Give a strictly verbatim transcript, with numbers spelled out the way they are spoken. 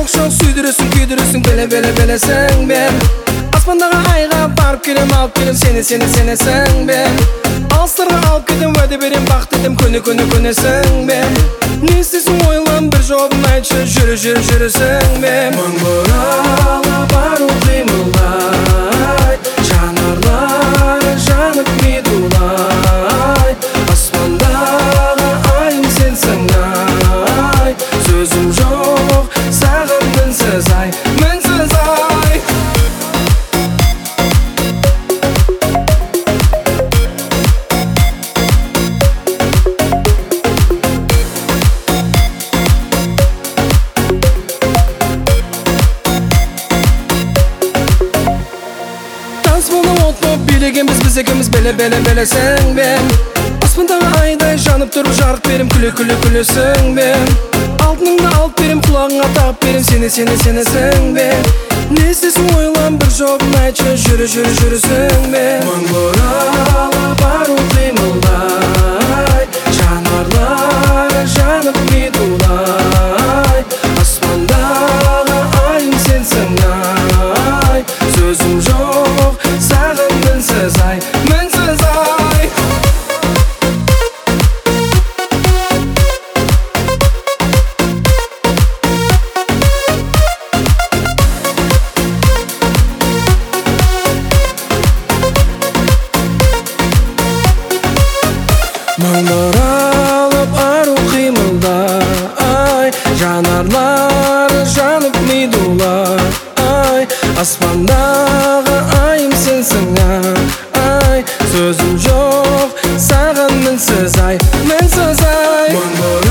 çok süydürürsün, küydürürsün, bele bele bele sen ben. Asmandağa ayga barıp kelem, alıp kelem seni seni seni sen ben. Alsırga alıp kedim, vade berem bak dedim, köne köne köne sen ben. Ne istesin oylan bir jobun aytшы, жүрі жүрі жүрі sen ben. Мың бұрала бару қимылдай, жанарлар жанып медулай. Аспандағы айым сенсің ай, сөзім жоқ саған мінсіз ай, мінсіз ай. Biz biz ikimiz bele bele bele sen ben. Aspındağı ayday janıp durup жарық берем, күлі күлі күлісің ben. Алтыныңды алып берем, құлағыңа тағып берем, сені сені сені sen ben. Не істесің ойлан бір жобын айтшы, жүрі жүрі жүрісің ben. Мың бұрала бару қимылдай, жанарлар жанып медулай. Аспандағы айым сенсің ай, сөзім жоқ саған мінсіз ай, мінсіз ай. Мың бұралып ару қимылдай, жанарлар жанып медулай. Аспандағы айым сенсің ай, сөзім жоқ саған мінсіз ай, мінсіз ай.